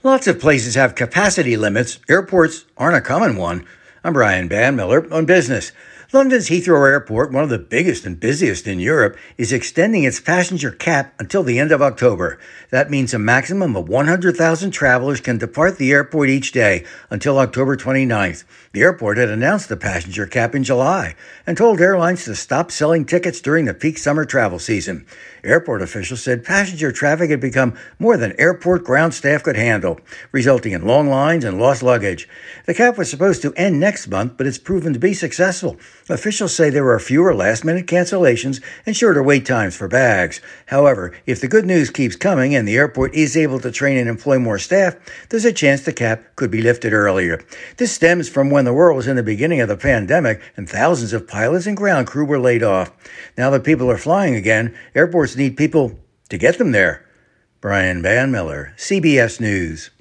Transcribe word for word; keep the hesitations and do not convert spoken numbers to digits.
Lots of places have capacity limits. Airports aren't a common one. I'm Brian Banmiller on Business. London's Heathrow Airport, one of the biggest and busiest in Europe, is extending its passenger cap until the end of October. That means a maximum of one hundred thousand travelers can depart the airport each day until October twenty-ninth. The airport had announced the passenger cap in July and told airlines to stop selling tickets during the peak summer travel season. Airport officials said passenger traffic had become more than airport ground staff could handle, resulting in long lines and lost luggage. The cap was supposed to end next month, but it's proven to be successful. Officials say there are fewer last-minute cancellations and shorter wait times for bags. However, if the good news keeps coming and the airport is able to train and employ more staff, there's a chance the cap could be lifted earlier. This stems from when the world was in the beginning of the pandemic and thousands of pilots and ground crew were laid off. Now that people are flying again, airports need people to get them there. Brian Banmiller, C B S News.